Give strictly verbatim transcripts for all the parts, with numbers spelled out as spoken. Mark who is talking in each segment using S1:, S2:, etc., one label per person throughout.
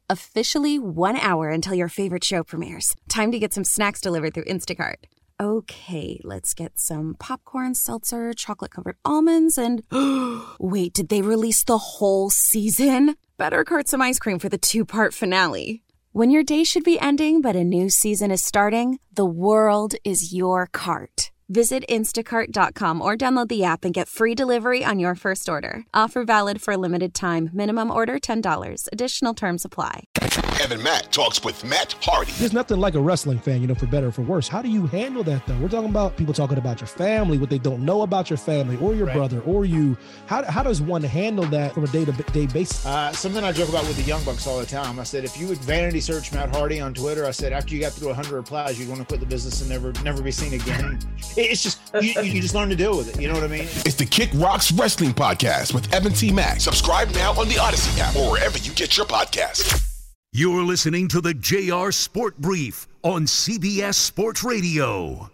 S1: Officially one hour until your favorite show premieres. Time to get some snacks delivered through Instacart. Okay, let's get some popcorn, seltzer, chocolate-covered almonds, and... wait, did they release the whole season? Better cart some ice cream for the two-part finale. When your day should be ending but a new season is starting, the world is your cart. Visit instacart dot com or download the app and get free delivery on your first order. Offer valid for a limited time. Minimum order ten dollars. Additional terms apply.
S2: Evan Mack talks with Matt Hardy.
S3: There's nothing like a wrestling fan, you know, for better or for worse. How do you handle that, though? We're talking about people talking about your family, what they don't know about your family or your right. brother or you. How, how does one handle that from a day-to-day basis?
S4: Uh, something I joke about with the Young Bucks all the time. I said, if you would vanity search Matt Hardy on Twitter, I said, after you got through one hundred replies, you'd want to quit the business and never never be seen again. It's just, you, you just learn to deal with it. You know what I mean?
S2: It's the Kick Rocks Wrestling Podcast with Evan T. Mack. Subscribe now on the Odyssey app or wherever you get your podcasts.
S5: You're listening to the J R Sport Brief on C B S Sports Radio.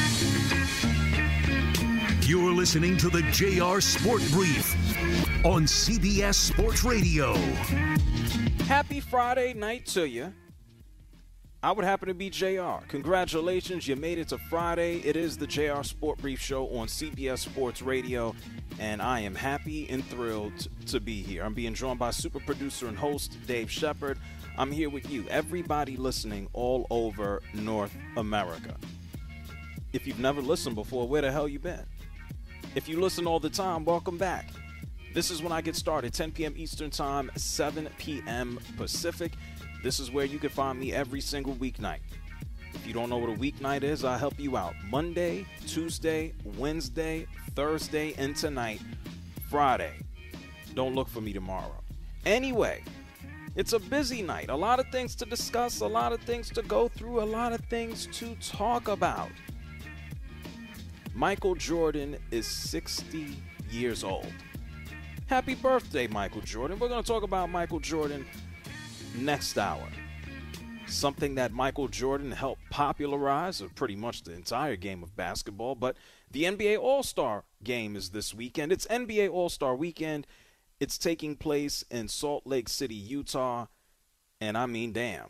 S5: You're listening to the J R Sport Brief on C B S Sports Radio.
S6: Happy Friday night to you. I would happen to be J R. Congratulations, you made it to Friday. It is the J R Sport Brief Show on C B S Sports Radio, and I am happy and thrilled to be here. I'm being joined by super producer and host Dave Shepard. I'm here with you, everybody listening all over North America. If you've never listened before, where the hell you been? If you listen all the time, welcome back. This is when I get started, ten p.m. Eastern Time, seven p.m. Pacific. This is where you can find me every single weeknight. If you don't know what a weeknight is, I'll help you out. Monday, Tuesday, Wednesday, Thursday, and tonight, Friday. Don't look for me tomorrow. Anyway, it's a busy night. A lot of things to discuss, a lot of things to go through, a lot of things to talk about. Michael Jordan is sixty years old. Happy birthday, Michael Jordan. We're going to talk about Michael Jordan next hour. Something that Michael Jordan helped popularize, or pretty much the entire game of basketball, but the N B A All-Star game is this weekend. It's N B A All-Star weekend. It's taking place in Salt Lake City, Utah, and I mean, damn.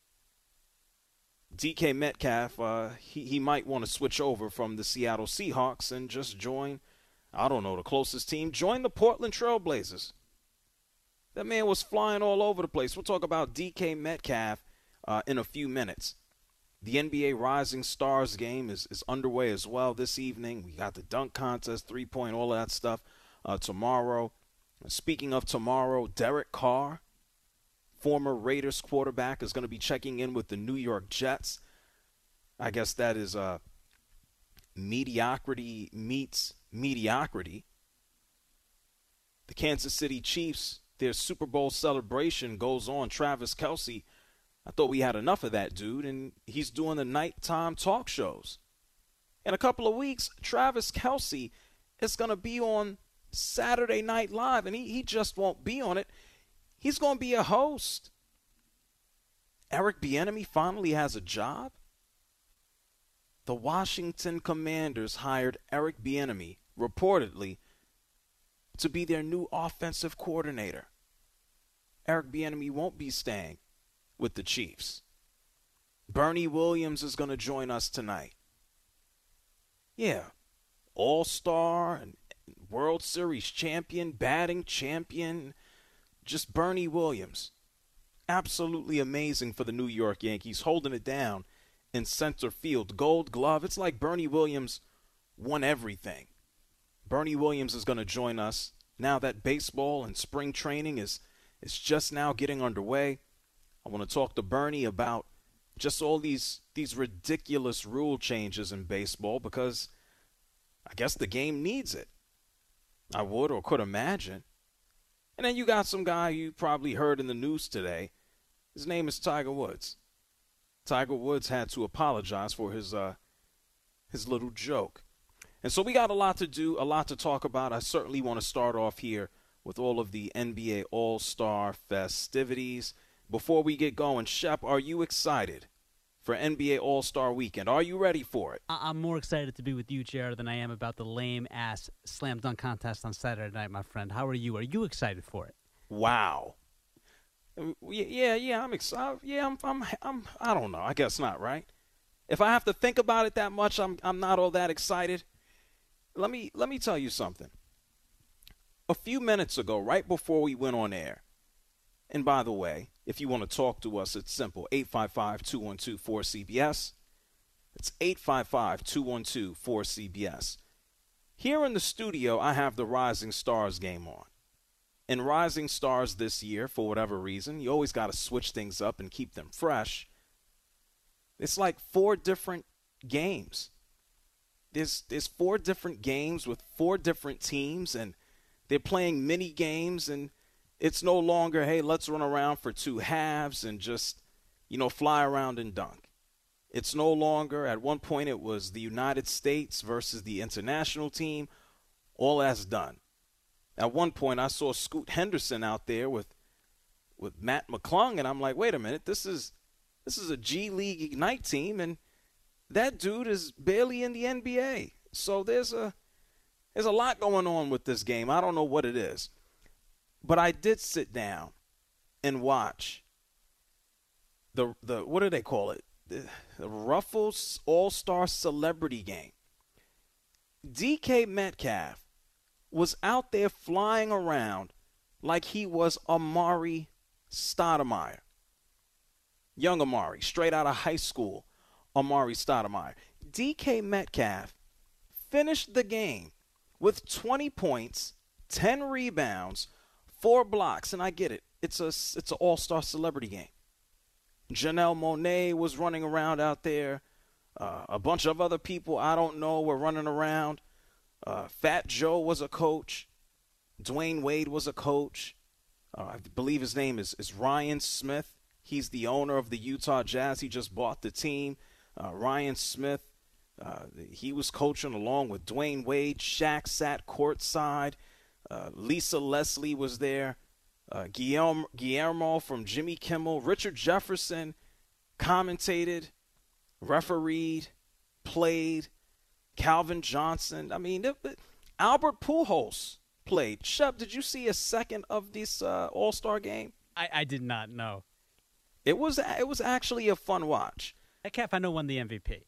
S6: D K Metcalf, uh, he, he might want to switch over from the Seattle Seahawks and just join, I don't know, the closest team. Join the Portland Trail Blazers. That man was flying all over the place. We'll talk about D K Metcalf uh, in a few minutes. The N B A Rising Stars game is, is underway as well this evening. We got the dunk contest, three-point, all of that stuff uh, tomorrow. Speaking of tomorrow, Derek Carr, former Raiders quarterback, is going to be checking in with the New York Jets. I guess that is uh, mediocrity meets mediocrity. The Kansas City Chiefs, their Super Bowl celebration goes on. Travis Kelce, I thought we had enough of that dude, and he's doing the nighttime talk shows. In a couple of weeks, Travis Kelce is going to be on Saturday Night Live, and he, he just won't be on it. He's going to be a host. Eric Bieniemy finally has a job. The Washington Commanders hired Eric Bieniemy, reportedly, to be their new offensive coordinator. Eric Bieniemy won't be staying with the Chiefs. Bernie Williams is going to join us tonight. Yeah, All-Star and World Series champion, batting champion, just Bernie Williams. Absolutely amazing for the New York Yankees, holding it down in center field. Gold glove. It's like Bernie Williams won everything. Bernie Williams is going to join us now that baseball and spring training is, is just now getting underway. I want to talk to Bernie about just all these, these ridiculous rule changes in baseball because I guess the game needs it. I would or could imagine. And then you got some guy you probably heard in the news today. His name is Tiger Woods. Tiger Woods had to apologize for his uh, his little joke. And so we got a lot to do, a lot to talk about. I certainly want to start off here with all of the N B A All-Star festivities. Before we get going, Shep, are you excited for N B A All-Star Weekend? Are you ready for it?
S7: I'm more excited to be with you, Jared, than I am about the lame-ass slam dunk contest on Saturday night, my friend. How are you? Are you excited for it?
S6: Wow. Yeah, yeah, I'm excited. Yeah, I'm, I'm, I'm, I don't know. I guess not, right? If I have to think about it that much, I'm, I'm not all that excited. Let me, let me tell you something. A few minutes ago, right before we went on air, and by the way, if you want to talk to us, it's simple, eight five five, two one two, four C B S. It's eight five five, two one two, four C B S. Here in the studio, I have the Rising Stars game on. And Rising Stars this year, for whatever reason, you always got to switch things up and keep them fresh. It's like four different games. There's, there's four different games with four different teams, and they're playing mini games, and it's no longer, hey, let's run around for two halves and just, you know, fly around and dunk. It's no longer, at one point it was the United States versus the international team. All that's done. At one point I saw Scoot Henderson out there with with Matt McClung, and I'm like, wait a minute, this is this is a G League Ignite team, and that dude is barely in the N B A. So there's a there's a lot going on with this game. I don't know what it is. But I did sit down and watch the the what do they call it? The, the Ruffles All-Star Celebrity Game. D K Metcalf was out there flying around like he was Amari Stoudemire. Young Amari, straight out of high school, Amari Stoudemire. D K Metcalf finished the game with twenty points, ten rebounds, four blocks, and I get it. It's a it's an all-star celebrity game. Janelle Monáe was running around out there. Uh, a bunch of other people I don't know were running around. Uh, Fat Joe was a coach. Dwayne Wade was a coach. Uh, I believe his name is, is Ryan Smith. He's the owner of the Utah Jazz. He just bought the team. Uh, Ryan Smith, uh, he was coaching along with Dwayne Wade. Shaq sat courtside. Uh, Lisa Leslie was there. Uh, Guillermo, Guillermo from Jimmy Kimmel. Richard Jefferson commentated, refereed, played. Calvin Johnson. I mean, it, it, Albert Pujols played. Shep, did you see a second of this uh, All-Star game?
S7: I, I did not know.
S6: It was it was actually a fun watch.
S7: Metcalf, I know, won the M V P.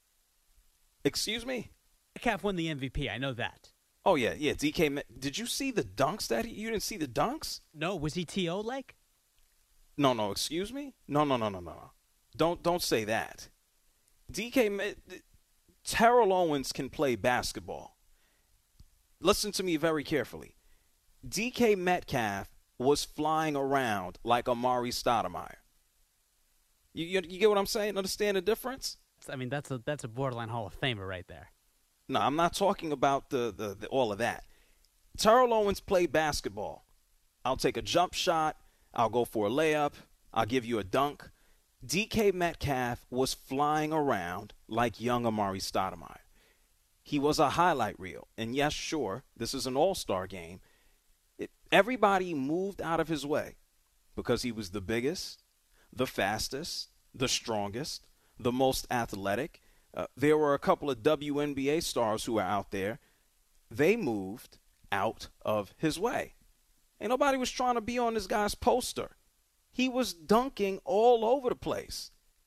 S6: Excuse me?
S7: Metcalf won the M V P. I know that.
S6: Oh, yeah, yeah. D K, did you see the dunks that he, you didn't see the dunks?
S7: No, was he T O like?
S6: No, no, excuse me? No, no, no, no, no. Don't, don't say that. D K, Terrell Owens can play basketball. Listen to me very carefully. D K Metcalf was flying around like Amari Stoudemire. You, you, you get what I'm saying? Understand the difference?
S7: I mean, that's a that's a borderline Hall of Famer right there.
S6: No, I'm not talking about the, the, the all of that. Terrell Owens played basketball. I'll take a jump shot. I'll go for a layup. I'll give you a dunk. D K Metcalf was flying around like young Amari Stoudemire. He was a highlight reel. And yes, sure, this is an all-star game. It, everybody moved out of his way because he was the biggest, the fastest, the strongest, the most athletic. Uh, there were a couple of W N B A stars who were out there. They moved out of his way. Ain't nobody was trying to be on this guy's poster. He was dunking all over the place.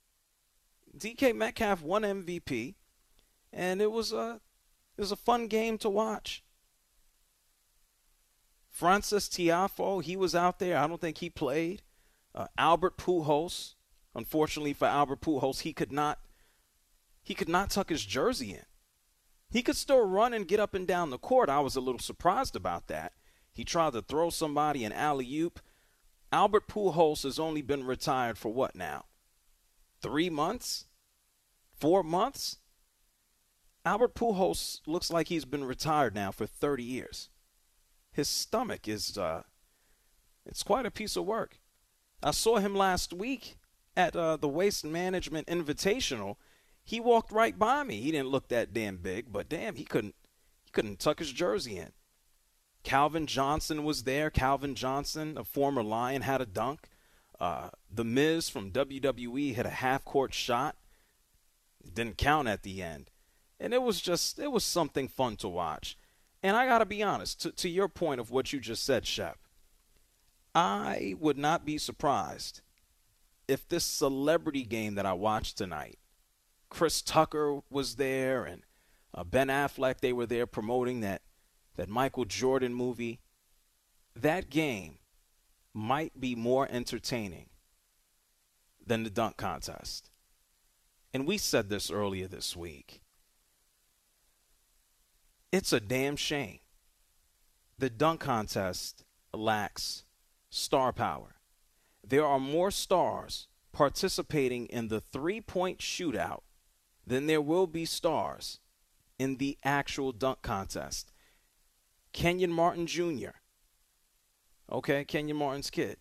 S6: D K Metcalf won M V P, and it was a it was a fun game to watch. Francis Tiafoe, he was out there. I don't think he played. Uh, Albert Pujols, unfortunately for Albert Pujols, he could not he could not tuck his jersey in. He could still run and get up and down the court. I was a little surprised about that. He tried to throw somebody an alley-oop. Albert Pujols has only been retired for what now? Three months? Four months? Albert Pujols looks like he's been retired now for thirty years. His stomach is, uh, it's quite a piece of work. I saw him last week at uh, the Waste Management Invitational. He walked right by me. He didn't look that damn big, but damn, he couldn't, he couldn't tuck his jersey in. Calvin Johnson was there. Calvin Johnson, a former Lion, had a dunk. Uh, the Miz from W W E hit a half-court shot. It didn't count at the end. And it was just, it was something fun to watch. And I got to be honest, to, to your point of what you just said, Shep, I would not be surprised if this celebrity game that I watched tonight, Chris Tucker was there and uh, Ben Affleck, they were there promoting that, that Michael Jordan movie. That game might be more entertaining than the dunk contest. And we said this earlier this week. It's a damn shame. The dunk contest lacks star power. There are more stars participating in the three-point shootout than there will be stars in the actual dunk contest. Kenyon Martin Junior Okay, Kenyon Martin's kid.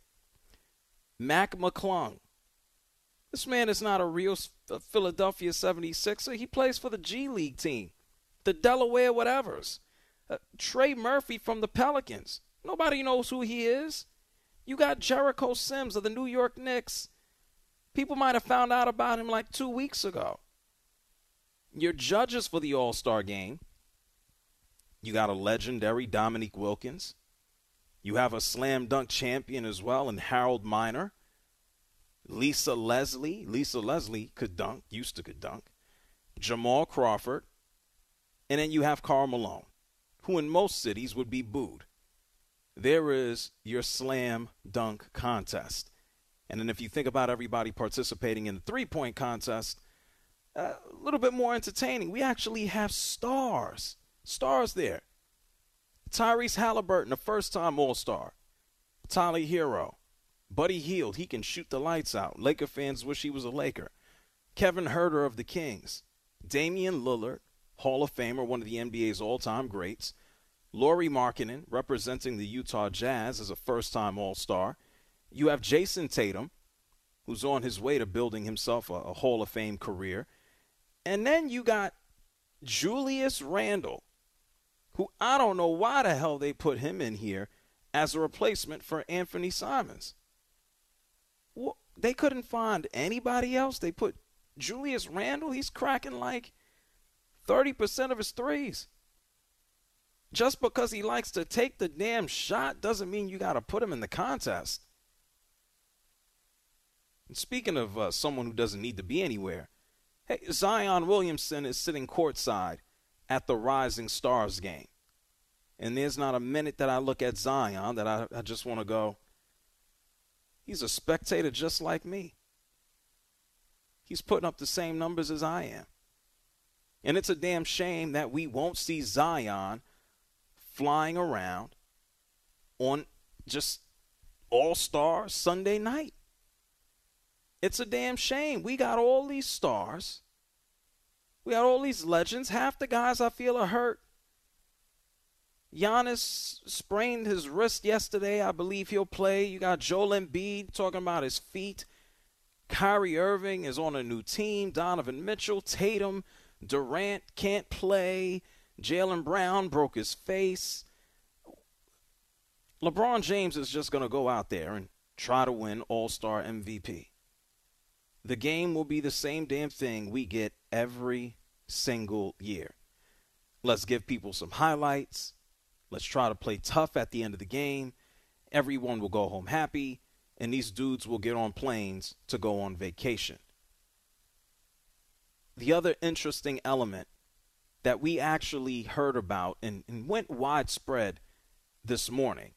S6: Mac McClung. This man is not a real Philadelphia seventy-sixer. He plays for the G League team, the Delaware whatevers. Uh, Trey Murphy from the Pelicans. Nobody knows who he is. You got Jericho Sims of the New York Knicks. People might have found out about him like two weeks ago. Your judges for the All-Star game, you got a legendary Dominique Wilkins. You have a slam dunk champion as well in Harold Miner. Lisa Leslie. Lisa Leslie could dunk, used to could dunk. Jamal Crawford. And then you have Karl Malone, who in most cities would be booed. There is your slam dunk contest. And then if you think about everybody participating in the three-point contest, uh, a little bit more entertaining. We actually have stars. Stars there. Tyrese Halliburton, a first-time All-Star. Tyler Hero. Buddy Hield, he can shoot the lights out. Laker fans wish he was a Laker. Kevin Huerter of the Kings. Damian Lillard, Hall of Famer, one of the N B A's all-time greats. Lauri Markkanen, representing the Utah Jazz as a first-time All-Star. You have Jason Tatum, who's on his way to building himself a, a Hall of Fame career. And then you got Julius Randle, who I don't know why the hell they put him in here as a replacement for Anthony Simons. Well, they couldn't find anybody else. They put Julius Randle. He's cracking like thirty percent of his threes. Just because he likes to take the damn shot doesn't mean you got to put him in the contest. And speaking of uh, someone who doesn't need to be anywhere, hey, Zion Williamson is sitting courtside at the Rising Stars game. And there's not a minute that I look at Zion that I, I just want to go, he's a spectator just like me. He's putting up the same numbers as I am. And it's a damn shame that we won't see Zion flying around on just All-Star Sunday night. It's a damn shame. We got all these stars. We got all these legends. Half the guys I feel are hurt. Giannis sprained his wrist yesterday. I believe he'll play. You got Joel Embiid talking about his feet. Kyrie Irving is on a new team. Donovan Mitchell, Tatum, Durant can't play. Jaylen Brown broke his face. LeBron James is just going to go out there and try to win All-Star M V P. The game will be the same damn thing we get every single year. Let's give people some highlights. Let's try to play tough at the end of the game. Everyone will go home happy, and these dudes will get on planes to go on vacation. The other interesting element that we actually heard about and, and went widespread this morning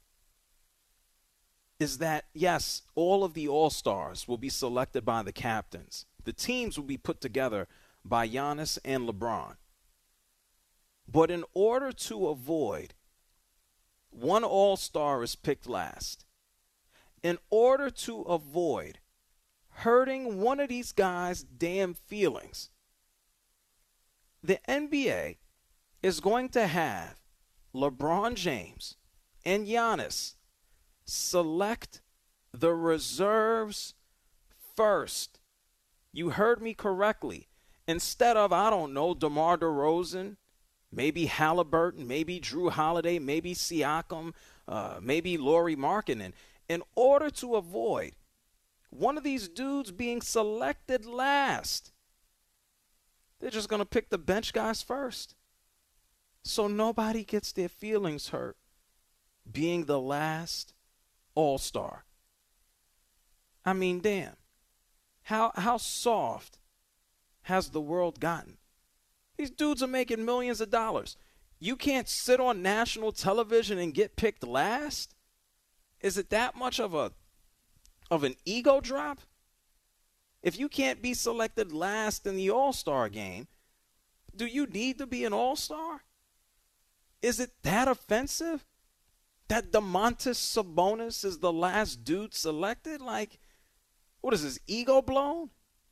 S6: is that, yes, all of the All-Stars will be selected by the captains. The teams will be put together by Giannis and LeBron. But in order to avoid one All-Star is picked last, in order to avoid hurting one of these guys' damn feelings, the N B A is going to have LeBron James and Giannis select the reserves first. You heard me correctly. Instead of, I don't know, DeMar DeRozan, maybe Halliburton, maybe Drew Holiday, maybe Siakam, uh, maybe Lauri Markkanen, in order to avoid one of these dudes being selected last, they're just going to pick the bench guys first. So nobody gets their feelings hurt being the last all-star. I mean, damn. How how soft has the world gotten? These dudes are making millions of dollars. You can't sit on national television and get picked last? Is it that much of a of an ego drop? If you can't be selected last in the All-Star game, do you need to be an All-Star? Is it that offensive that Domantas Sabonis is the last dude selected? Like, what is his ego blown?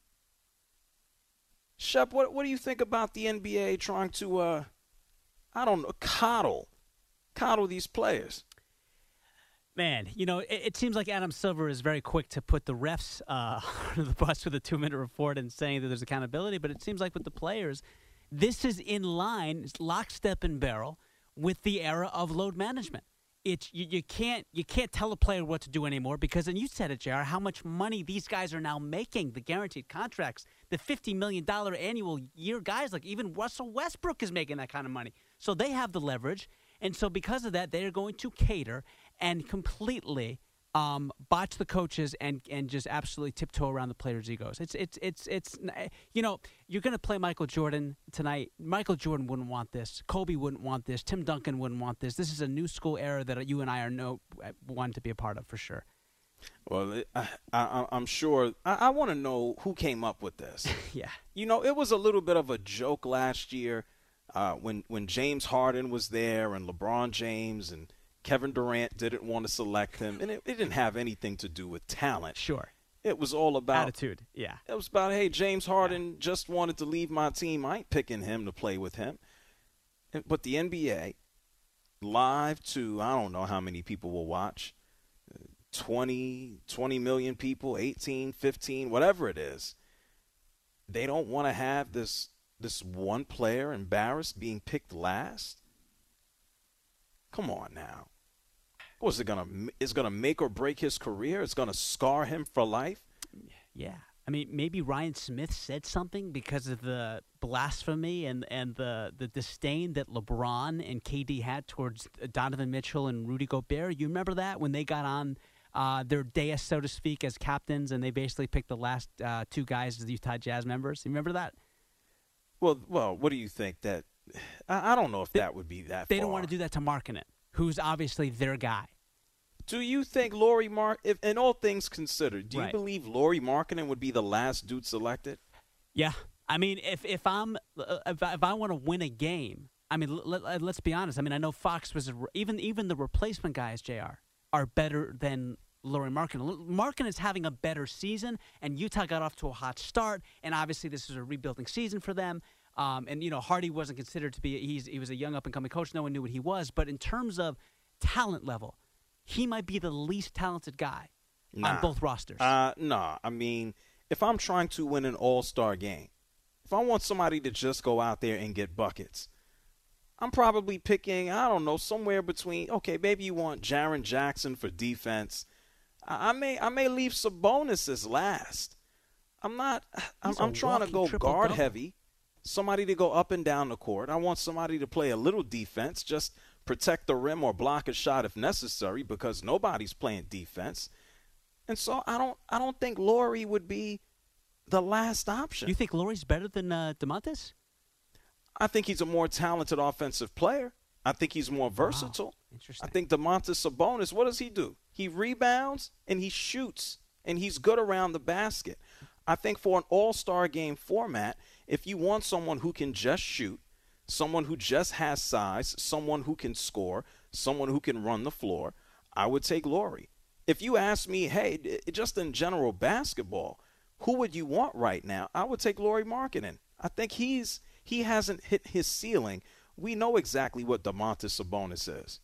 S6: Shep, what what do you think about the N B A trying to, uh, I don't know, coddle, coddle these players?
S7: Man, you know, it, it seems like Adam Silver is very quick to put the refs uh, under the bus with a two-minute report and saying that there's accountability, but it seems like with the players, this is in line, it's lockstep and barrel with the era of load management. It's you, you can't you can't tell a player what to do anymore because, and you said it, J R, how much money these guys are now making, the guaranteed contracts, the fifty million dollars annual year guys, like even Russell Westbrook is making that kind of money. So they have the leverage, and so because of that, they're going to cater and completely um, botch the coaches and, and just absolutely tiptoe around the players' egos. It's it's it's it's you know, you're going to play Michael Jordan tonight. Michael Jordan wouldn't want this. Kobe wouldn't want this. Tim Duncan wouldn't want this. This is a new school era that you and I are no one to be a part of for sure.
S6: Well, I, I, I'm sure. I, I want to know who came up with this.
S7: Yeah.
S6: You know, it was a little bit of a joke last year uh, when when James Harden was there and LeBron James and Kevin Durant didn't want to select him, and it, it didn't have anything to do with talent.
S7: Sure.
S6: It was all about
S7: attitude. Yeah.
S6: It was about, hey, James Harden yeah. just wanted to leave my team. I ain't picking him to play with him. But the N B A, live to, I don't know how many people will watch, twenty, twenty million people, eighteen, fifteen, whatever it is. They don't want to have this this one player embarrassed being picked last. Come on now. Was it gonna? Is gonna make or break his career? It's gonna scar him for life.
S7: Yeah, I mean, maybe Ryan Smith said something because of the blasphemy and, and the the disdain that LeBron and K D had towards Donovan Mitchell and Rudy Gobert. You remember that when they got on uh, their dais, so to speak, as captains, and they basically picked the last uh, two guys as the Utah Jazz members. You remember that?
S6: Well, well, what do you think that? I, I don't know if
S7: they,
S6: that would be that.
S7: They
S6: far.
S7: don't want to do that to Markkanen, who's obviously their guy.
S6: Do you think Lauri Mark, if in all things considered, do
S7: right.
S6: you believe Lauri Markkanen would be the last dude selected?
S7: Yeah, I mean, if if I'm if I, if I want to win a game, I mean, let, let's be honest. I mean, I know Fox was a, even even the replacement guys, J R, are better than Lauri Markkanen. Markkanen is having a better season, and Utah got off to a hot start, and obviously this is a rebuilding season for them. Um, and you know, Hardy wasn't considered to be. He's he was a young up and coming coach. No one knew what he was, but in terms of talent level, he might be the least talented guy nah. on both rosters.
S6: Uh, nah, I mean, if I'm trying to win an all-star game, if I want somebody to just go out there and get buckets, I'm probably picking, I don't know, somewhere between, okay, maybe you want Jaren Jackson for defense. I, I may I may leave Sabonis as last. I'm not, I'm, I'm trying to go guard heavy, somebody to go up and down the court. I want somebody to play a little defense, just protect the rim or block a shot if necessary, because nobody's playing defense. And so I don't I don't think Lauri would be the last option.
S7: You think Lauri's better than uh, Domantas?
S6: I think he's a more talented offensive player. I think he's more versatile.
S7: Wow. Interesting.
S6: I think Domantas Sabonis, what does he do? He rebounds and he shoots, and he's good around the basket. I think for an all-star game format, if you want someone who can just shoot, someone who just has size, someone who can score, someone who can run the floor, I would take Lauri. If you ask me, hey, just in general basketball, who would you want right now? I would take Lauri Markkanen. I think he's he hasn't hit his ceiling. We know exactly what Domantas Sabonis is.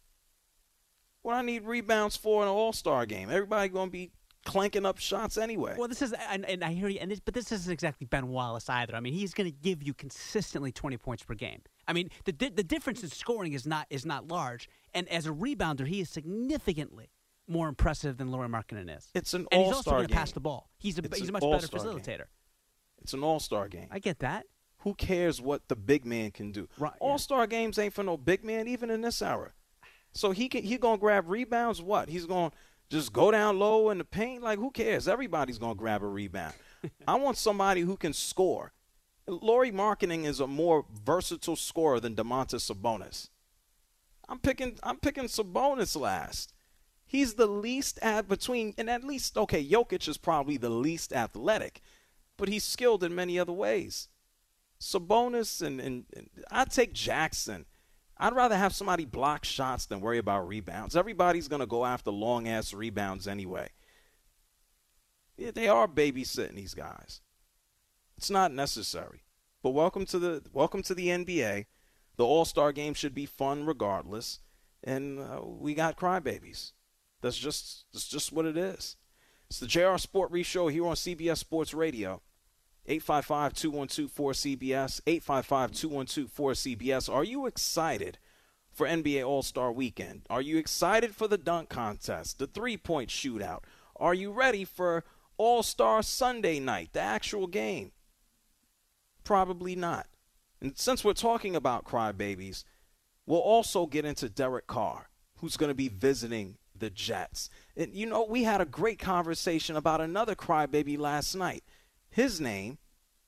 S6: What I need rebounds for an all-star game. Everybody going to be clanking up shots anyway.
S7: Well, this is, and, and I hear you, and this, but this isn't exactly Ben Wallace either. I mean, he's going to give you consistently twenty points per game. I mean, the the difference in scoring is not is not large, and as a rebounder, he is significantly more impressive than Lauri Markkanen is.
S6: It's an
S7: and
S6: all-star
S7: he's also going to
S6: game.
S7: pass the ball. He's a
S6: It's
S7: he's a
S6: an
S7: much better
S6: all-star
S7: facilitator.
S6: Game. It's an all-star game.
S7: I get that.
S6: Who cares what the big man can do?
S7: Right,
S6: all-star
S7: yeah.
S6: games ain't for no big man, even in this era. So he can he gonna grab rebounds. What? He's gonna just go down low in the paint. Like, who cares? Everybody's going to grab a rebound. I want somebody who can score. Lauri Markkanen is a more versatile scorer than Domantas Sabonis. I'm picking I'm picking Sabonis last. He's the least at between, and at least, okay, Jokic is probably the least athletic, but he's skilled in many other ways. Sabonis and, and, and I'd take Jackson. I'd rather have somebody block shots than worry about rebounds. Everybody's going to go after long-ass rebounds anyway. Yeah, they are babysitting these guys. It's not necessary. But welcome to the welcome to the N B A. The All-Star game should be fun regardless, and uh, we got crybabies. That's just that's just what it is. It's the J R Sport Brief Show here on C B S Sports Radio. eight five five, two one two, four C B S, eight five five, two one two, four C B S. Are you excited for N B A All-Star Weekend? Are you excited for the dunk contest, the three-point shootout? Are you ready for All-Star Sunday night, the actual game? Probably not. And since we're talking about crybabies, we'll also get into Derek Carr, who's going to be visiting the Jets. And, you know, we had a great conversation about another crybaby last night. His name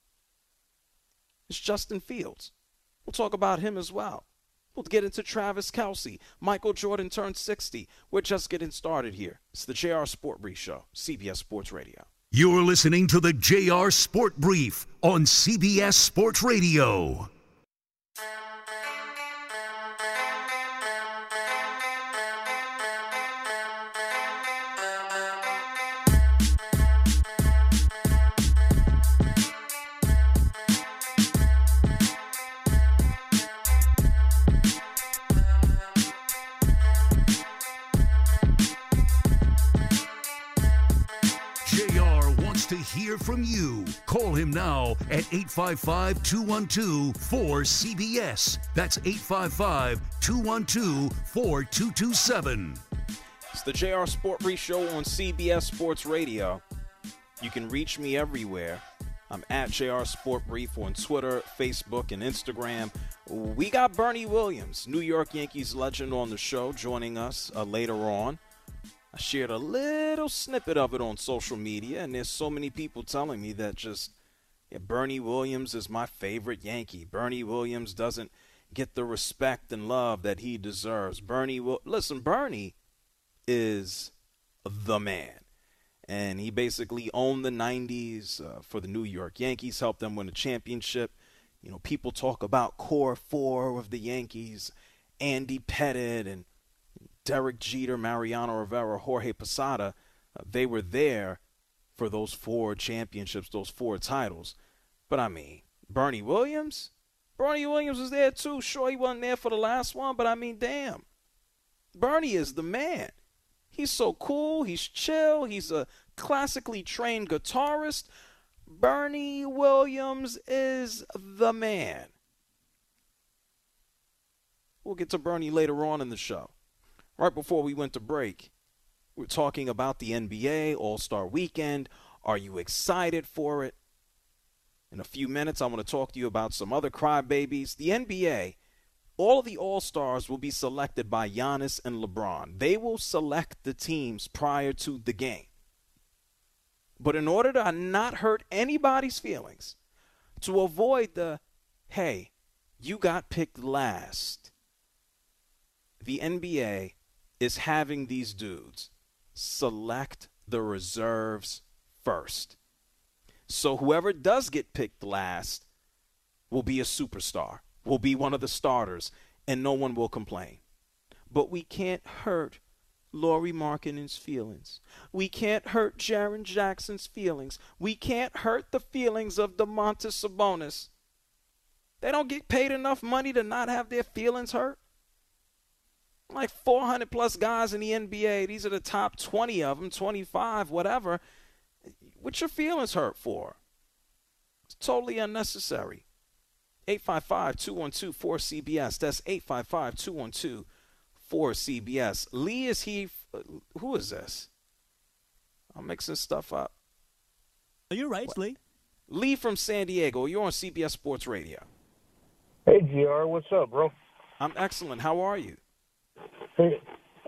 S6: is Justin Fields. We'll talk about him as well. We'll get into Travis Kelce. Michael Jordan turned sixty. We're just getting started here. It's the J R Sport Brief Show, C B S Sports Radio.
S5: You're listening to the J R Sport Brief on C B S Sports Radio. Hear from you. Call him now at eight five five, two one two, four C B S. That's eight five five, two one two, four two two seven.
S6: It's the J R Sport Brief Show on C B S Sports Radio. You can reach me everywhere. I'm at J R Sport Brief on Twitter, Facebook, and Instagram. We got Bernie Williams, New York Yankees legend, on the show, joining us uh, later on. I shared a little snippet of it on social media, and there's so many people telling me that just yeah, Bernie Williams is my favorite Yankee. Bernie Williams doesn't get the respect and love that he deserves. Bernie will listen, Bernie is the man. And he basically owned the nineties uh, for the New York Yankees, helped them win a championship. You know, people talk about core four of the Yankees, Andy Pettitte and Derek Jeter, Mariano Rivera, Jorge Posada. Uh, they were there for those four championships, those four titles. But, I mean, Bernie Williams? Bernie Williams was there, too. Sure, he wasn't there for the last one, but, I mean, damn. Bernie is the man. He's so cool. He's chill. He's a classically trained guitarist. Bernie Williams is the man. We'll get to Bernie later on in the show. Right before we went to break, we're talking about the N B A All-Star Weekend. Are you excited for it? In a few minutes, I want to talk to you about some other crybabies. The N B A, all of the All-Stars will be selected by Giannis and LeBron. They will select the teams prior to the game. But in order to not hurt anybody's feelings, to avoid the, hey, you got picked last, the N B A is having these dudes select the reserves first. So whoever does get picked last will be a superstar, will be one of the starters, and no one will complain. But we can't hurt Lauri Markkanen's feelings. We can't hurt Jaren Jackson's feelings. We can't hurt the feelings of Domantas Sabonis. They don't get paid enough money to not have their feelings hurt. Like four hundred plus guys in the N B A. These are the top twenty of them, twenty-five, whatever. What's your feelings hurt for? It's totally unnecessary. eight five five, two one two, four C B S. That's eight five five, two one two, four C B S. Lee, is he? Who is this? I'm mixing stuff up.
S7: You're right, what? Lee.
S6: Lee from San Diego. You're on C B S Sports Radio.
S8: Hey, G R. What's up, bro?
S6: I'm excellent. How are you?
S8: Hey,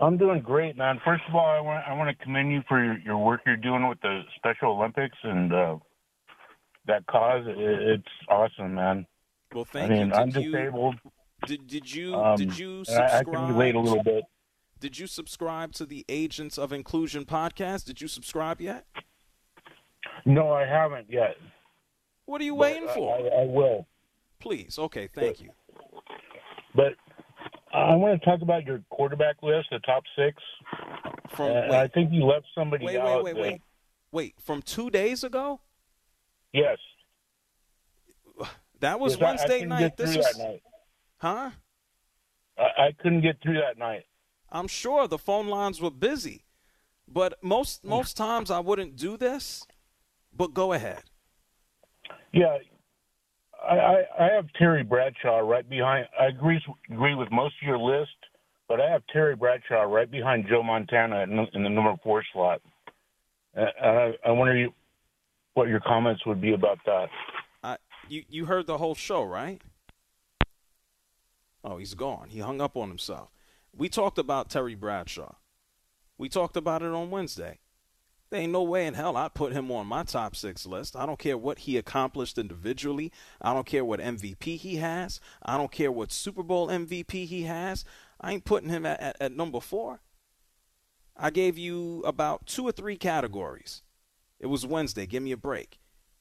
S8: I'm doing great, man. First of all, I want I want to commend you for your, your work you're doing with the Special Olympics and uh, that cause. It, it's awesome, man.
S6: Well, thank
S8: I mean,
S6: you.
S8: I'm
S6: Did you,
S8: disabled.
S6: Did did you
S8: Um,
S6: did you
S8: and I, I
S6: subscribe?
S8: can relate a little bit.
S6: Did you subscribe to the Agents of Inclusion podcast? Did you subscribe yet?
S8: No, I haven't yet.
S6: What are you
S8: But
S6: waiting
S8: I-
S6: for?
S8: I, I will.
S6: Please. Okay. Thank you.
S8: But I want to talk about your quarterback list, the top six.
S6: From
S8: Uh,
S6: wait,
S8: I think you left somebody
S6: wait,
S8: out.
S6: wait, wait,
S8: that-
S6: wait, wait. From two days ago?
S8: Yes.
S6: That was
S8: Yes, I- I
S6: Wednesday
S8: couldn't
S6: night.
S8: get
S6: This
S8: through
S6: is,
S8: that night.
S6: huh?
S8: I, I couldn't get through that night.
S6: I'm sure the phone lines were busy, but most most times I wouldn't do this. But go ahead.
S8: Yeah, I, I, I have Terry Bradshaw right behind. I agree agree with most of your list, but I have Terry Bradshaw right behind Joe Montana in, in the number four slot. Uh, I, I wonder you, what your comments would be about that.
S6: I you you heard the whole show, right? Oh, he's gone. He hung up on himself. We talked about Terry Bradshaw. We talked about it on Wednesday. There ain't no way in hell I'd put him on my top six list. I don't care what he accomplished individually. I don't care what M V P he has. I don't care what Super Bowl M V P he has. I ain't putting him at, at, at number four. I gave you about two or three categories. It was Wednesday. Give me a break.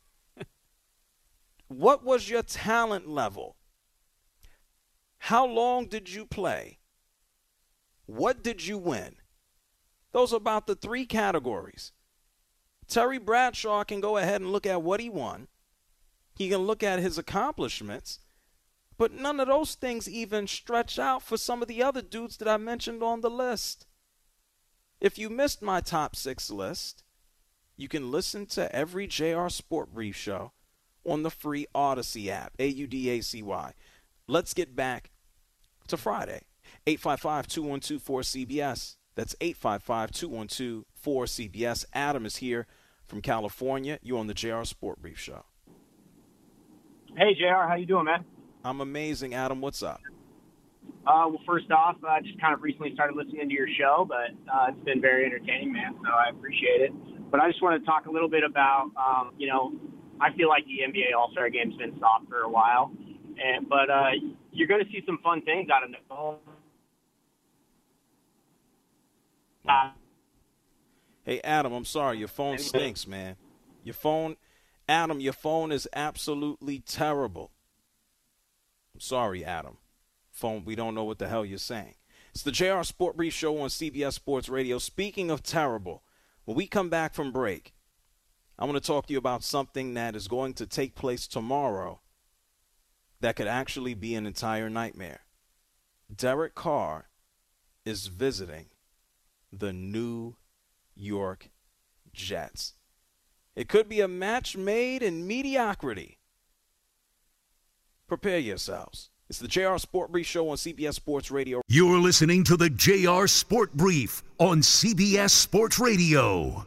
S6: What was your talent level? How long did you play? What did you win? Those are about the three categories. Terry Bradshaw can go ahead and look at what he won. He can look at his accomplishments. But none of those things even stretch out for some of the other dudes that I mentioned on the list. If you missed my top six list, you can listen to every J R Sport Brief show on the free Odyssey app, A U D A C Y. Let's get back to Friday. eight five five, two one two, four C B S. That's eight five five, two one two, four C B S. Adam is here from California. You're on the J R Sport Brief show.
S9: Hey, J R, how you doing, man?
S6: I'm amazing, Adam. What's up?
S9: Uh, well, first off, I just kind of recently started listening to your show, but uh, it's been very entertaining, man, so I appreciate it. But I just want to talk a little bit about, um, you know, I feel like the N B A All-Star Game's been stopped for a while, and but uh, you're going to see some fun things out of it. Uh,
S6: Hey, Adam, I'm sorry. Your phone stinks, man. Your phone, Adam, your phone is absolutely terrible. I'm sorry, Adam. Phone, we don't know what the hell you're saying. It's the J R Sport Brief show on C B S Sports Radio. Speaking of terrible, when we come back from break, I want to talk to you about something that is going to take place tomorrow that could actually be an entire nightmare. Derek Carr is visiting the New York Jets. It could be a match made in mediocrity. Prepare yourselves. It's the J R Sport Brief show on C B S Sports Radio.
S5: You're listening to the J R Sport Brief on C B S Sports Radio.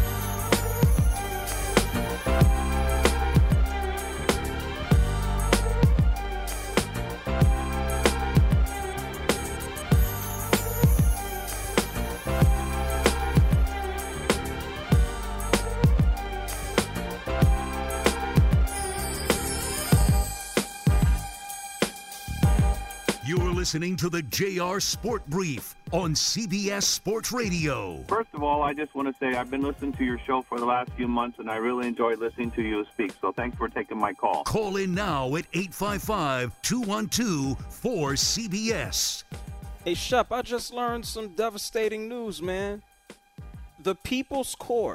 S5: Listening to the J R Sport Brief on C B S Sports Radio.
S10: First of all, I just want to say I've been listening to your show for the last few months, and I really enjoy listening to you speak. So thanks for taking my call.
S5: Call in now at eight five five, two one two, four C B S.
S6: Hey, Shep, I just learned some devastating news, man. The People's Court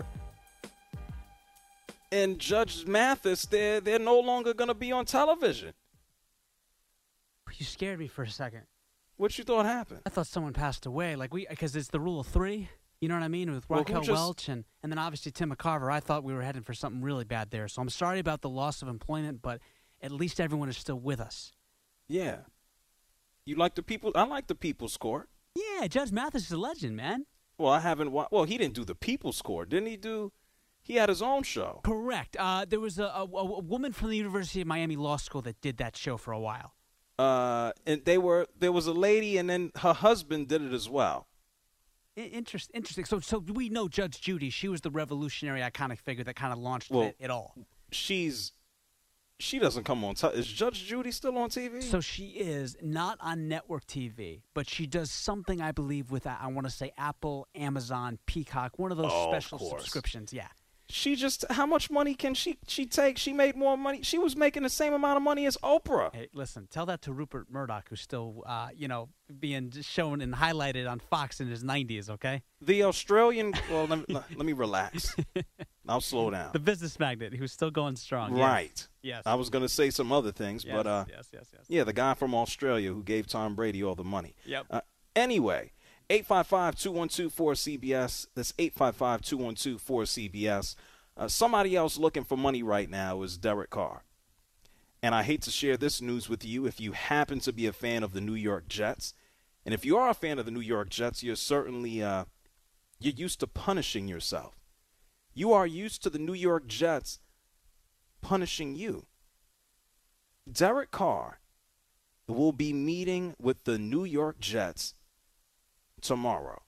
S6: and Judge Mathis, they're, they're no longer going to be on television.
S7: You scared me for a second.
S6: What you thought happened?
S7: I thought someone passed away, like we, because it's the rule of three. You know what I mean? With
S6: Well, who
S7: Raquel
S6: just-
S7: Welch and, and then obviously Tim McCarver. I thought we were heading for something really bad there. So I'm sorry about the loss of employment, but at least everyone is still with us.
S6: Yeah. You like the people? I like the People's Court.
S7: Yeah, Judge Mathis is a legend, man.
S6: Well, I haven't. Wa- well, he didn't do the People's Court, didn't he? Do? He had his own show.
S7: Correct. Uh, there was a, a, a woman from the University of Miami Law School that did that show for a while.
S6: Uh, and they were there was a lady, and then her husband did it as well.
S7: Interest, interesting. So, so we know Judge Judy. She was the revolutionary, iconic figure that kind of launched
S6: well,
S7: it, it all.
S6: She's she doesn't come on. T- is Judge Judy still on T V?
S7: So she is not on network T V, but she does something, I believe, with I want to say Apple, Amazon, Peacock, one of those
S6: oh,
S7: special
S6: of
S7: subscriptions. Yeah.
S6: She just, how much money can she she take? She made more money. She was making the same amount of money as Oprah.
S7: Hey, listen, tell that to Rupert Murdoch, who's still, uh, you know, being shown and highlighted on Fox in his nineties, okay?
S6: The Australian, well, let me, let me relax. I'll slow down.
S7: The business magnate who's still going strong.
S6: Right.
S7: Yes.
S6: I was going to say some other things,
S7: yes,
S6: but uh,
S7: yes, yes, yes.
S6: yeah, the guy from Australia who gave Tom Brady all the money.
S7: Yep.
S6: Uh, anyway, eight five five, two one two, four C B S. That's eight five five, two one two, four C B S. Uh, somebody else looking for money right now is Derek Carr. And I hate to share this news with you if you happen to be a fan of the New York Jets. And if you are a fan of the New York Jets, you're certainly uh, you're used to punishing yourself. You are used to the New York Jets punishing you. Derek Carr will be meeting with the New York Jets tomorrow.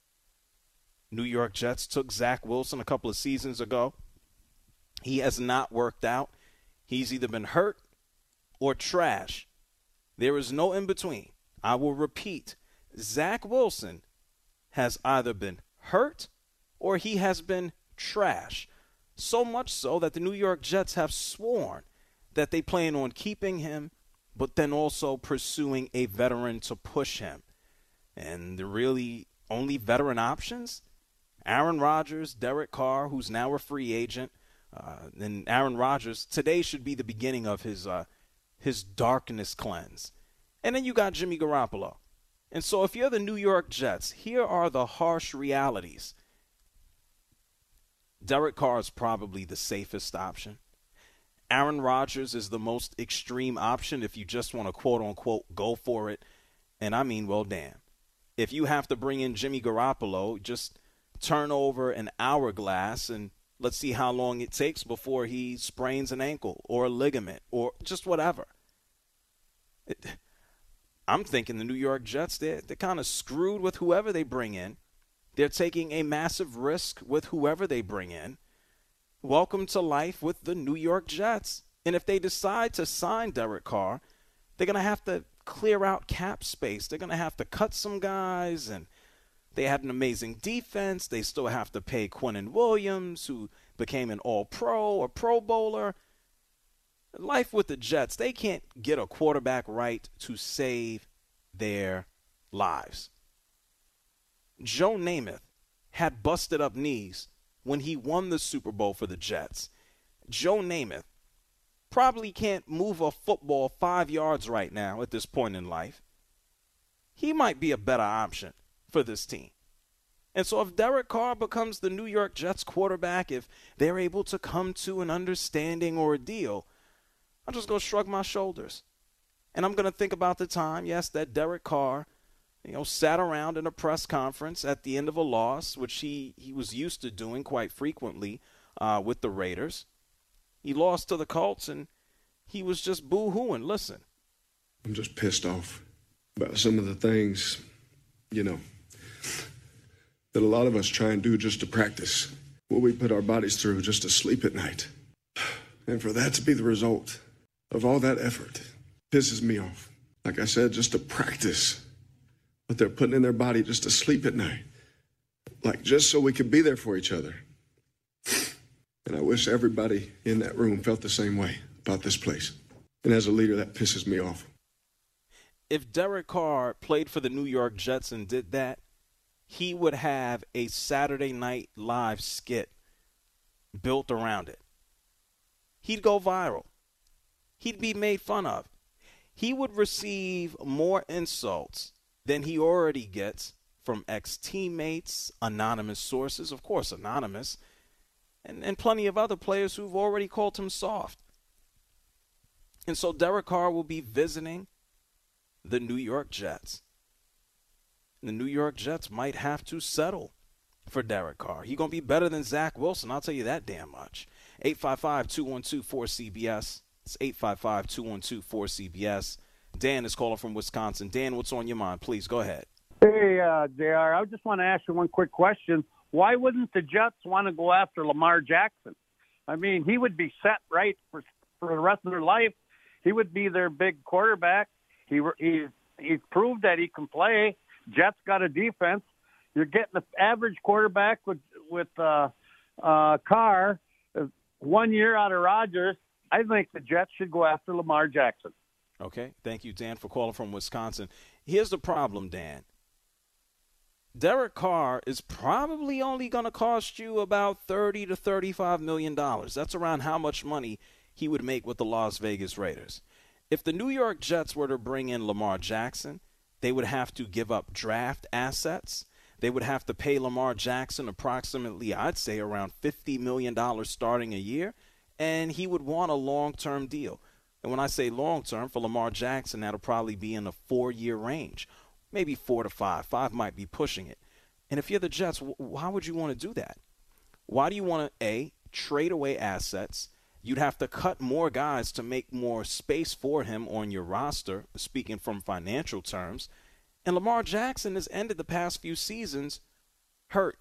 S6: New York Jets took Zach Wilson a couple of seasons ago. He has not worked out. He's either been hurt or trash. There is no in between. I will repeat. Zach Wilson has either been hurt or he has been trash. So much so that the New York Jets have sworn that they plan on keeping him, but then also pursuing a veteran to push him. And the really only veteran options, Aaron Rodgers, Derek Carr, who's now a free agent. Uh, and Aaron Rodgers, today should be the beginning of his uh, his darkness cleanse. And then you got Jimmy Garoppolo. And so if you're the New York Jets, here are the harsh realities. Derek Carr is probably the safest option. Aaron Rodgers is the most extreme option if you just want to quote-unquote go for it. And I mean, well, damn. If you have to bring in Jimmy Garoppolo, just turn over an hourglass and let's see how long it takes before he sprains an ankle or a ligament or just whatever. It, I'm thinking the New York Jets, they're, they're kind of screwed with whoever they bring in. They're taking a massive risk with whoever they bring in. Welcome to life with the New York Jets. And if they decide to sign Derek Carr, they're going to have to clear out cap space. They're going to have to cut some guys, and they had an amazing defense. They still have to pay Quinnen Williams, who became an all-pro or pro bowler. Life with the Jets, they can't get a quarterback right to save their lives. Joe Namath had busted up knees when he won the Super Bowl for the Jets. Joe Namath probably can't move a football five yards right now at this point in life. He might be a better option for this team. And so if Derek Carr becomes the New York Jets quarterback, if they're able to come to an understanding or a deal, I'm just going to shrug my shoulders. And I'm going to think about the time, yes, that Derek Carr, you know, sat around in a press conference at the end of a loss, which he, he was used to doing quite frequently uh, with the Raiders. He lost to the Colts, and he was just boo-hooing. Listen.
S11: I'm just pissed off about some of the things, you know, that a lot of us try and do just to practice what we put our bodies through just to sleep at night. And for that to be the result of all that effort pisses me off. Like I said, just to practice what they're putting in their body just to sleep at night. Like just so we could be there for each other. And I wish everybody in that room felt the same way about this place. And as a leader, that pisses me off.
S6: If Derek Carr played for the New York Jets and did that, he would have a Saturday Night Live skit built around it. He'd go viral. He'd be made fun of. He would receive more insults than he already gets from ex-teammates, anonymous sources, of course anonymous, and, and plenty of other players who've already called him soft. And so Derek Carr will be visiting the New York Jets. The New York Jets might have to settle for Derek Carr. He's going to be better than Zach Wilson, I'll tell you that damn much. eight five five, two one two, four C B S. It's eight five five, two one two, four C B S. Dan is calling from Wisconsin. Dan, what's on your mind? Please, go ahead.
S12: Hey, uh, J R, I just want to ask you one quick question. Why wouldn't the Jets want to go after Lamar Jackson? I mean, he would be set right for for the rest of their life. He would be their big quarterback. He he he's proved that he can play. Jets got a defense. You're getting the average quarterback with with uh, uh, Carr, uh, one year out of Rodgers. I think the Jets should go after Lamar Jackson.
S6: Okay, thank you, Dan, for calling from Wisconsin. Here's the problem, Dan. Derek Carr is probably only going to cost you about thirty to thirty-five million dollars. That's around how much money he would make with the Las Vegas Raiders. If the New York Jets were to bring in Lamar Jackson, they would have to give up draft assets. They would have to pay Lamar Jackson approximately, I'd say, around fifty million dollars starting a year, and he would want a long-term deal. And when I say long-term, for Lamar Jackson, that'll probably be in a four-year range. Maybe four to five. Five might be pushing it. And if you're the Jets, why would you want to do that? Why do you want to, A, trade away assets? You'd have to cut more guys to make more space for him on your roster, speaking from financial terms. And Lamar Jackson has ended the past few seasons hurt.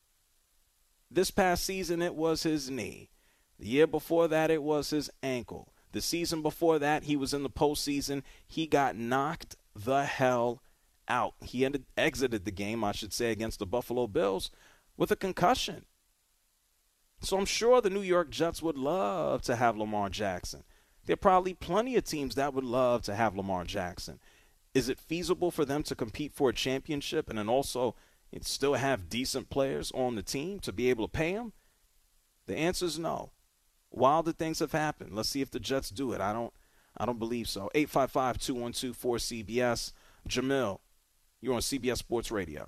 S6: This past season, it was his knee. The year before that, it was his ankle. The season before that, he was in the postseason. He got knocked the hell out. He ended, exited the game, I should say, against the Buffalo Bills with a concussion. So I'm sure the New York Jets would love to have Lamar Jackson. There are probably plenty of teams that would love to have Lamar Jackson. Is it feasible for them to compete for a championship and then also still have decent players on the team to be able to pay them? The answer is no. Wilder things have happened. Let's see if the Jets do it. I don't I don't believe so. eight five five, two one two, four C B S. Jamil, you're on C B S Sports Radio.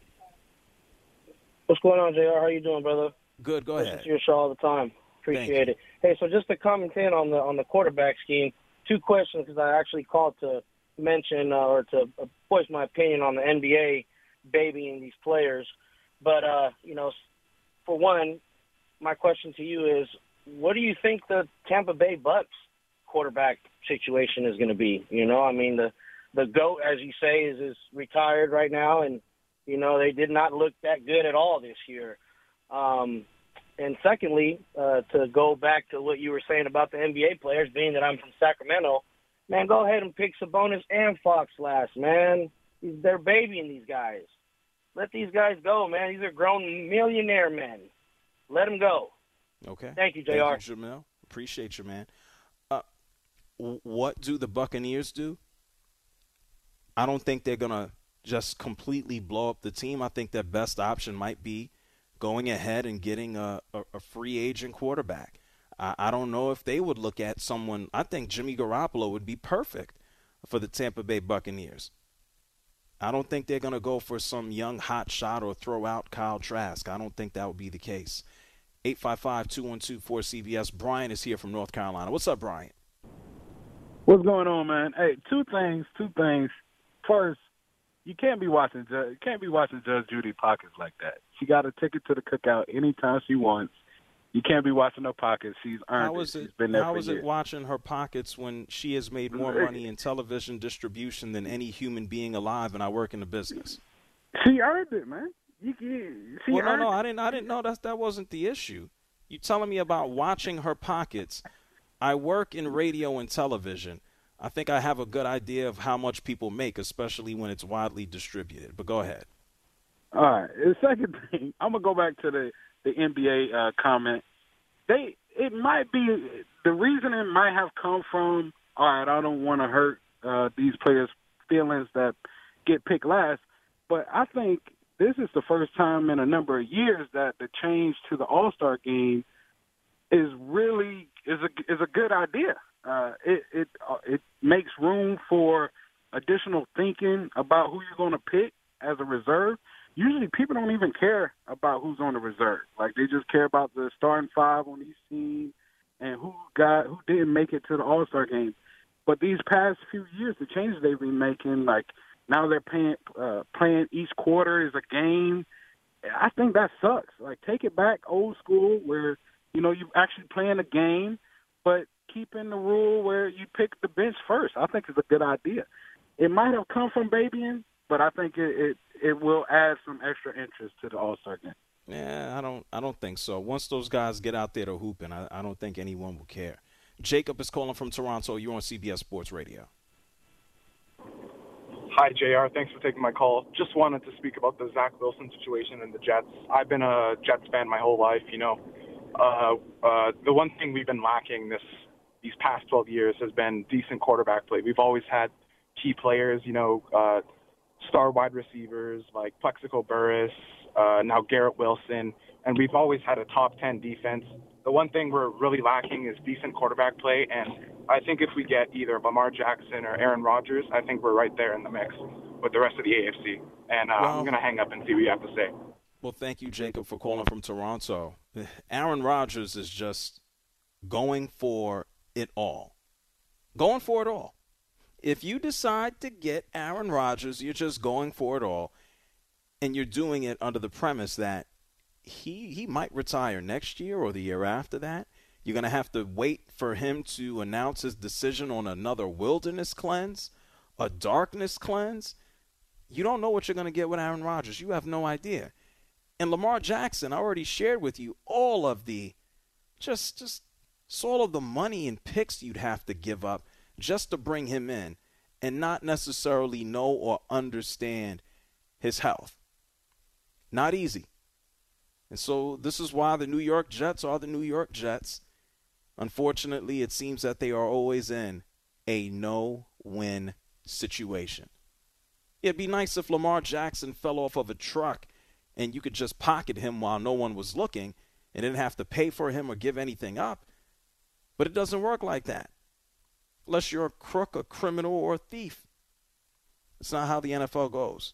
S13: What's going on, J R? How you doing, brother?
S6: Good, go
S13: Listen
S6: ahead.
S13: to your show all the time. Appreciate it. Hey, so just to comment in on the on the quarterback scheme, two questions because I actually called to mention uh, or to uh, voice my opinion on the N B A babying these players. But, uh, you know, for one, my question to you is, what do you think the Tampa Bay Bucks quarterback situation is going to be? You know, I mean, the, the GOAT, as you say, is, is retired right now, and, you know, they did not look that good at all this year. Um, and secondly, uh, to go back to what you were saying about the N B A players, being that I'm from Sacramento, man, go ahead and pick Sabonis and Fox last, man. They're babying these guys. Let these guys go, man. These are grown millionaire men. Let them go.
S6: Okay.
S13: Thank you, J R.
S6: Thank you, Jamil. Appreciate you, man. Uh, what do the Buccaneers do? I don't think they're going to just completely blow up the team. I think their best option might be going ahead and getting a, a, a free agent quarterback. I, I don't know if they would look at someone. I think Jimmy Garoppolo would be perfect for the Tampa Bay Buccaneers. I don't think they're going to go for some young hot shot or throw out Kyle Trask. I don't think that would be the case. eight five five, two one two, four C B S. Brian is here from North Carolina. What's up, Brian?
S14: What's going on, man? Hey, two things, two things. First, you can't be watching you can't be watching Judge Judy pockets like that. She got a ticket to the cookout anytime she wants. You can't be watching her pockets. She's earned
S6: how
S14: it.
S6: is it.
S14: She's been there
S6: how
S14: for
S6: is
S14: years.
S6: it watching her pockets when she has made more money in television distribution than any human being alive, and I work in the business?
S14: She earned it, man. You can, she
S6: well, no,
S14: earned
S6: no,
S14: it.
S6: I didn't. I didn't know that that wasn't the issue. You telling me about watching her pockets? I work in radio and television. I think I have a good idea of how much people make, especially when it's widely distributed. But go ahead.
S14: All right. The second thing, I'm gonna go back to the the N B A uh, comment. They it might be the reason it might have come from. All right, I don't want to hurt uh, these players' feelings that get picked last, but I think this is the first time in a number of years that the change to the All-Star game is really is a is a good idea. Uh, it it uh, it makes room for additional thinking about who you're going to pick as a reserve. Usually, people don't even care about who's on the reserve. Like they just care about the starting five on each team and who got who didn't make it to the All-Star game. But these past few years, the changes they've been making, like now they're paying, uh, playing each quarter is a game. I think that sucks. Like take it back old school where you know you actually playing a game, but keeping the rule where you pick the bench first. I think is a good idea. It might have come from babying, but I think it, it, it will add some extra interest to the All-Star game.
S6: Yeah, I don't I don't think so. Once those guys get out there to hooping, I, I don't think anyone will care. Jacob is calling from Toronto. You're on C B S Sports Radio.
S15: Hi, J R. Thanks for taking my call. Just wanted to speak about the Zach Wilson situation and the Jets. I've been a Jets fan my whole life, you know. Uh, uh, the one thing we've been lacking this these past twelve years has been decent quarterback play. We've always had key players, you know, uh, star wide receivers like Plexico Burress, uh, now Garrett Wilson, and we've always had a top ten defense. The one thing we're really lacking is decent quarterback play, and I think if we get either Lamar Jackson or Aaron Rodgers, I think we're right there in the mix with the rest of the A F C. And uh, well, I'm going to hang up and see what you have to say.
S6: Well, thank you, Jacob, for calling from Toronto. Aaron Rodgers is just going for it all. Going for it all. If you decide to get Aaron Rodgers, you're just going for it all, and you're doing it under the premise that he he might retire next year or the year after that. You're going to have to wait for him to announce his decision on another wilderness cleanse, a darkness cleanse. You don't know what you're going to get with Aaron Rodgers. You have no idea. And Lamar Jackson, I already shared with you all of the, just, just all of the money and picks you'd have to give up just to bring him in and not necessarily know or understand his health. Not easy. And so this is why the New York Jets are the New York Jets. Unfortunately, it seems that they are always in a no-win situation. It'd be nice if Lamar Jackson fell off of a truck and you could just pocket him while no one was looking and didn't have to pay for him or give anything up. But it doesn't work like that. Unless you're a crook, a criminal, or a thief. It's not how the N F L goes.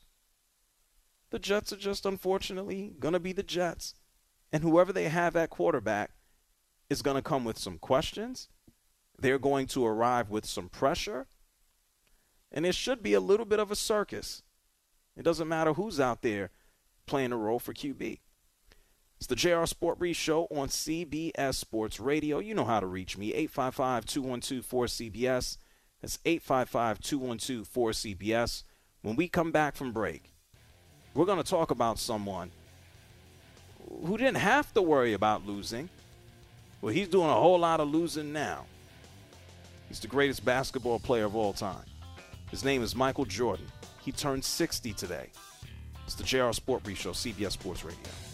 S6: The Jets are just, unfortunately, going to be the Jets. And whoever they have at quarterback is going to come with some questions. They're going to arrive with some pressure. And it should be a little bit of a circus. It doesn't matter who's out there playing a role for Q B. It's the J R Sport Brief Show on C B S Sports Radio. You know how to reach me, eight five five, two one two, four C B S. That's eight five five, two one two, four C B S. When we come back from break, we're going to talk about someone who didn't have to worry about losing. Well, he's doing a whole lot of losing now. He's the greatest basketball player of all time. His name is Michael Jordan. He turned sixty today. It's the J R Sport Brief Show, C B S Sports Radio.